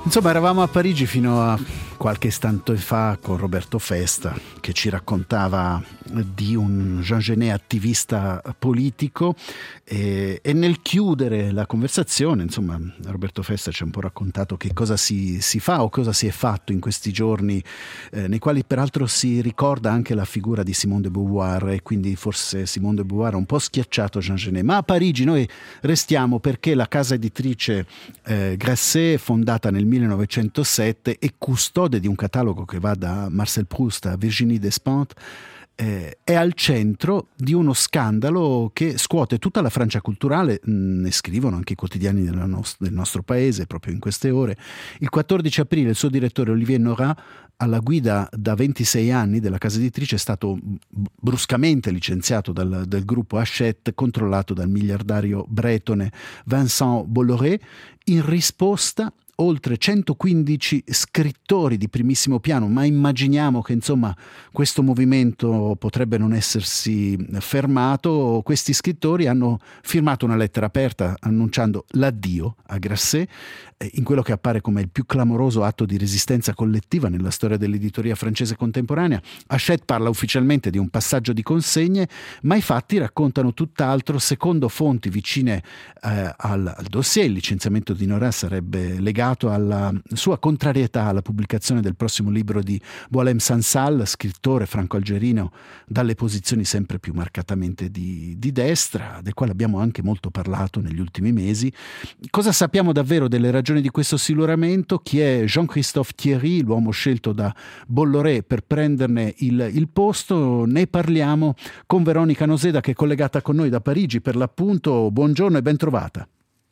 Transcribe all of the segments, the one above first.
Insomma, eravamo a Parigi fino a qualche istante fa con Roberto Festa, che ci raccontava di un Jean Genet attivista politico, e nel chiudere la conversazione, insomma, Roberto Festa ci ha un po' raccontato che cosa si fa o cosa si è fatto in questi giorni, nei quali peraltro si ricorda anche la figura di Simone de Beauvoir, e quindi forse Simone de Beauvoir ha un po' schiacciato Jean Genet. Ma a Parigi noi restiamo perché la casa editrice Grasset, fondata nel 1907 e custode di un catalogo che va da Marcel Proust a Virginie Despentes, è al centro di uno scandalo che scuote tutta la Francia culturale. Ne scrivono anche i quotidiani del nostro paese proprio in queste ore. Il 14 aprile il suo direttore Olivier Nora, alla guida da 26 anni della casa editrice, è stato bruscamente licenziato del gruppo Hachette, controllato dal miliardario bretone Vincent Bolloré. In risposta, oltre 115 scrittori di primissimo piano, ma immaginiamo che insomma questo movimento potrebbe non essersi fermato. Questi scrittori hanno firmato una lettera aperta annunciando l'addio a Grasset, in quello che appare come il più clamoroso atto di resistenza collettiva nella storia dell'editoria francese contemporanea. Hachette parla ufficialmente di un passaggio di consegne, ma i fatti raccontano tutt'altro. Secondo fonti vicine al dossier, il licenziamento di Nora sarebbe legato alla sua contrarietà alla pubblicazione del prossimo libro di Boualem Sansal, scrittore franco-algerino dalle posizioni sempre più marcatamente di destra, del quale abbiamo anche molto parlato negli ultimi mesi. Cosa sappiamo davvero delle ragioni di questo siluramento? Chi è Jean-Christophe Thierry, l'uomo scelto da Bolloré per prenderne il posto? Ne parliamo con Veronica Noseda, che è collegata con noi da Parigi per l'appunto. Buongiorno e ben trovata.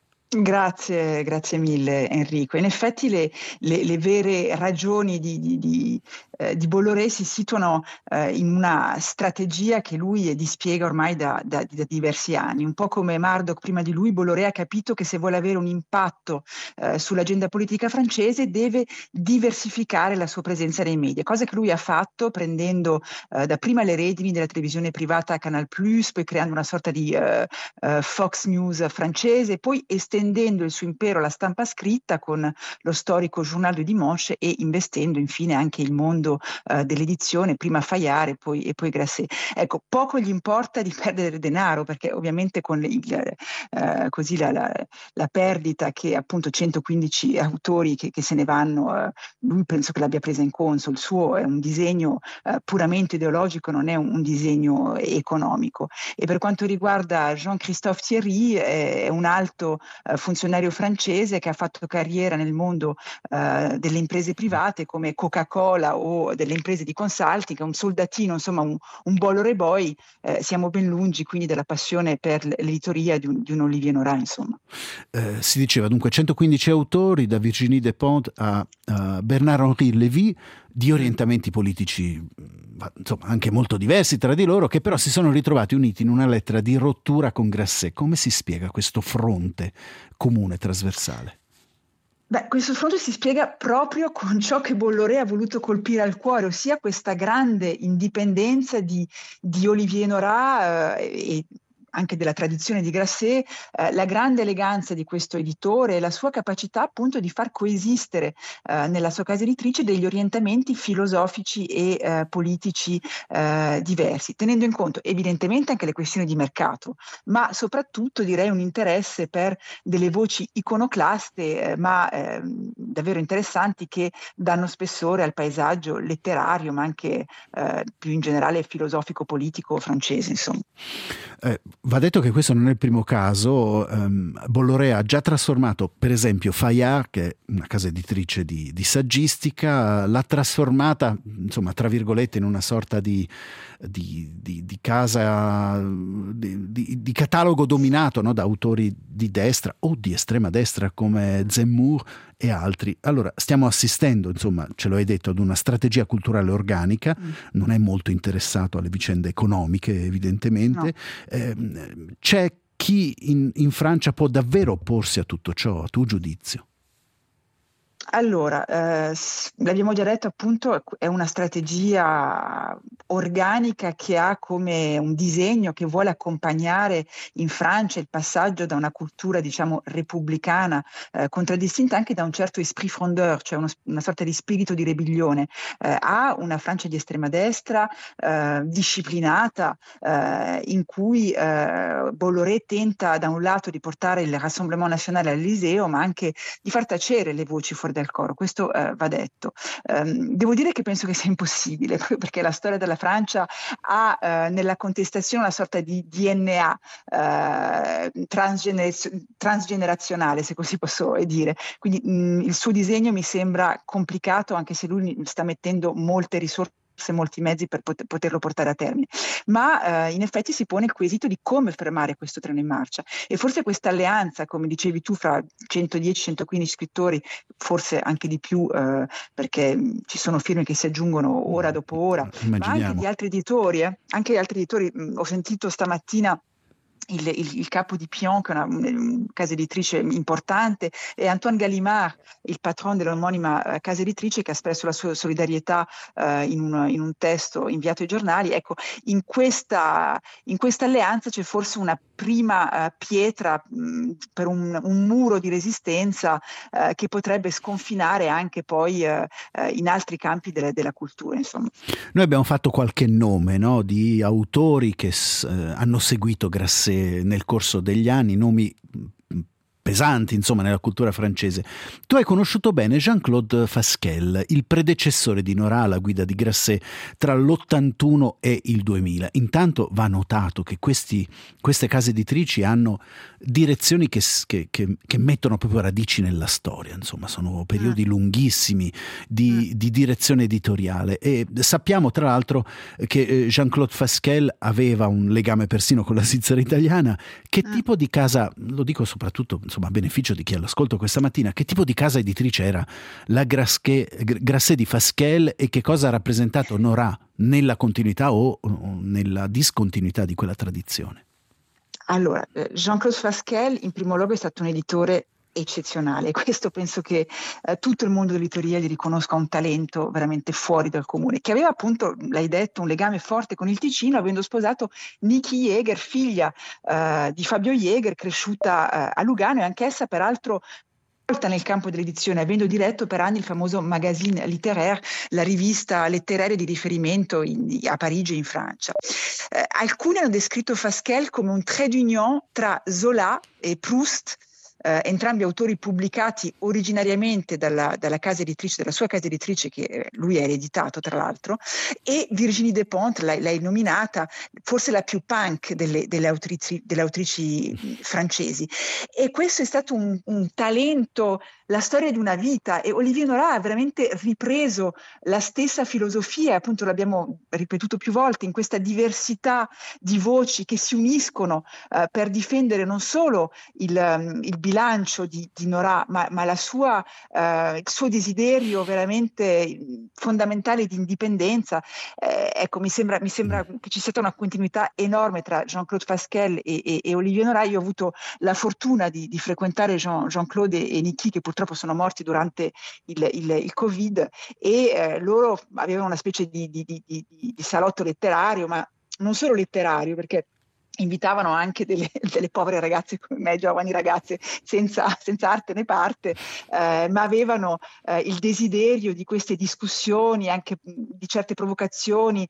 Grazie mille Enrico. In effetti le vere ragioni di Bolloré si situano in una strategia che lui dispiega ormai da diversi anni. Un po' come Murdoch prima di lui, Bolloré ha capito che se vuole avere un impatto sull'agenda politica francese deve diversificare la sua presenza nei media, cosa che lui ha fatto prendendo dapprima le redini della televisione privata Canal+, poi creando una sorta di Fox News francese, poi estendendo il suo impero alla stampa scritta con lo storico Journal du Dimanche e investendo infine anche il mondo dell'edizione, prima Fayard e poi Grasset. Ecco, poco gli importa di perdere denaro, perché ovviamente con così la perdita che appunto 115 autori che se ne vanno, lui penso che l'abbia presa in conto. Il suo è un disegno puramente ideologico, non è un disegno economico. E per quanto riguarda Jean-Christophe Thierry, è un alto funzionario francese che ha fatto carriera nel mondo delle imprese private come Coca-Cola o delle imprese di consulting, un soldatino, insomma un Bolloré boy. Siamo ben lungi quindi dalla passione per l'editoria di un Olivier Nora, insomma. Si diceva dunque 115 autori, da Virginie Despentes a Bernard-Henri Lévy, di orientamenti politici insomma anche molto diversi tra di loro, che però si sono ritrovati uniti in una lettera di rottura con Grasset. Come si spiega questo fronte comune trasversale? Beh, questo fronte si spiega proprio con ciò che Bolloré ha voluto colpire al cuore, ossia questa grande indipendenza di Olivier Nora e anche della tradizione di Grasset, la grande eleganza di questo editore e la sua capacità appunto di far coesistere nella sua casa editrice degli orientamenti filosofici e politici diversi, tenendo in conto evidentemente anche le questioni di mercato, ma soprattutto direi un interesse per delle voci iconoclaste, ma davvero interessanti, che danno spessore al paesaggio letterario, ma anche più in generale filosofico-politico francese, insomma. Va detto che questo non è il primo caso. Bolloré ha già trasformato per esempio Fayard, che è una casa editrice di saggistica, l'ha trasformata insomma tra virgolette in una sorta di casa di catalogo dominato, no, da autori di destra o di estrema destra come Zemmour e altri. Allora stiamo assistendo, insomma, ce lo hai detto, ad una strategia culturale organica. Non è molto interessato alle vicende economiche, evidentemente. No. C'è chi in Francia può davvero opporsi a tutto ciò, a tuo giudizio? Allora, l'abbiamo già detto appunto, è una strategia organica che ha come un disegno che vuole accompagnare in Francia il passaggio da una cultura, diciamo, repubblicana, contraddistinta anche da un certo esprit frondeur, cioè una sorta di spirito di ribellione, a una Francia di estrema destra, disciplinata, in cui Bolloré tenta da un lato di portare il Rassemblement National all'Eliseo, ma anche di far tacere le voci fuori dal coro, questo va detto. Devo dire che penso che sia impossibile, perché la storia della Francia ha nella contestazione una sorta di DNA transgenerazionale, se così posso dire. Quindi il suo disegno mi sembra complicato, anche se lui sta mettendo molte risorse, molti mezzi per poterlo portare a termine, ma in effetti si pone il quesito di come fermare questo treno in marcia, e forse questa alleanza, come dicevi tu, fra 110-115 scrittori, forse anche di più, perché ci sono firme che si aggiungono ora dopo ora, ma anche di altri editori, anche altri editori. Ho sentito stamattina il capo di Pion, che è una casa editrice importante, e Antoine Gallimard, il patron dell'omonima casa editrice, che ha espresso la sua solidarietà in un testo inviato ai giornali. Ecco, in questa alleanza c'è forse una prima pietra per un muro di resistenza che potrebbe sconfinare anche poi in altri campi della cultura, insomma. Noi abbiamo fatto qualche nome, no, di autori che hanno seguito Grasset nel corso degli anni, nomi pesanti, insomma, nella cultura francese. Tu hai conosciuto bene Jean-Claude Fasquelle, il predecessore di Nora alla guida di Grasset tra l'81 e il 2000. Intanto va notato che queste case editrici hanno direzioni che mettono proprio radici nella storia, insomma, sono periodi lunghissimi di direzione editoriale, e sappiamo tra l'altro che Jean-Claude Fasquelle aveva un legame persino con la Svizzera italiana. Che tipo di casa, lo dico soprattutto insomma a beneficio di chi è all'ascolto questa mattina, che tipo di casa editrice era la Grasset di Fasquelle, e che cosa ha rappresentato Nora nella continuità o nella discontinuità di quella tradizione? Allora, Jean-Claude Fasquelle in primo luogo è stato un editore eccezionale. Questo penso che tutto il mondo dell'editoria gli riconosca un talento veramente fuori dal comune, che aveva appunto, l'hai detto, un legame forte con il Ticino, avendo sposato Niki Jäger, figlia di Fabio Jäger, cresciuta a Lugano, e anch'essa peraltro nel campo dell'edizione, avendo diretto per anni il famoso Magazine Littéraire, la rivista letteraria di riferimento a Parigi e in Francia. Alcuni hanno descritto Fasquelle come un trait d'union tra Zola e Proust, entrambi autori pubblicati originariamente dalla casa editrice, della sua casa editrice, che lui ha ereditato tra l'altro, e Virginie Despentes, l'hai nominata, forse la più punk delle autrici francesi. E questo è stato un talento, la storia di una vita, e Olivier Nora ha veramente ripreso la stessa filosofia, appunto l'abbiamo ripetuto più volte, in questa diversità di voci che si uniscono per difendere non solo il bilancio di Nora, ma il suo desiderio veramente fondamentale di indipendenza. Ecco, mi sembra che ci sia stata una continuità enorme tra Jean-Claude Fasquelle e Olivier Nora. Io ho avuto la fortuna di frequentare Jean-Claude e Niki, che purtroppo sono morti durante il Covid, e loro avevano una specie di salotto letterario, ma non solo letterario, perché invitavano anche delle povere ragazze come me, giovani ragazze senza arte né parte, ma avevano il desiderio di queste discussioni, anche di certe provocazioni,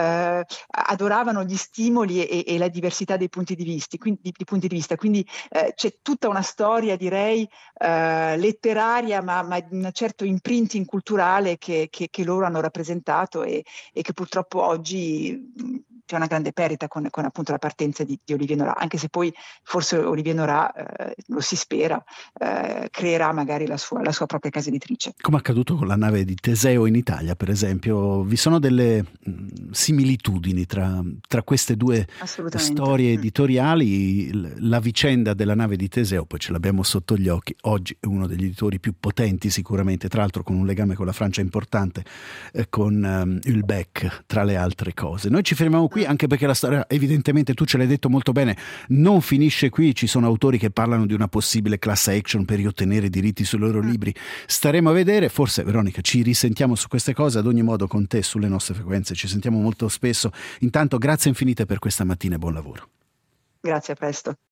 adoravano gli stimoli e la diversità dei punti di vista. Quindi c'è tutta una storia, direi, letteraria, ma di un certo imprinting culturale che loro hanno rappresentato, e che purtroppo oggi c'è una grande perdita con appunto la partenza di Olivier Nora, anche se poi forse Olivier Nora, lo si spera, creerà magari la sua propria casa editrice. Come è accaduto con la nave di Teseo in Italia, per esempio, vi sono delle similitudini tra queste due storie editoriali. La vicenda della nave di Teseo, poi ce l'abbiamo sotto gli occhi, oggi è uno degli editori più potenti sicuramente, tra l'altro con un legame con la Francia importante, con Houellebecq tra le altre cose. Noi ci fermiamo qui. qui, anche perché la storia, evidentemente, tu ce l'hai detto molto bene, non finisce qui. Ci sono autori che parlano di una possibile class action per riottenere diritti sui loro libri. Staremo a vedere. Forse, Veronica, ci risentiamo su queste cose. Ad ogni modo, con te sulle nostre frequenze ci sentiamo molto spesso. Intanto grazie infinite per questa mattina e buon lavoro. Grazie, a presto.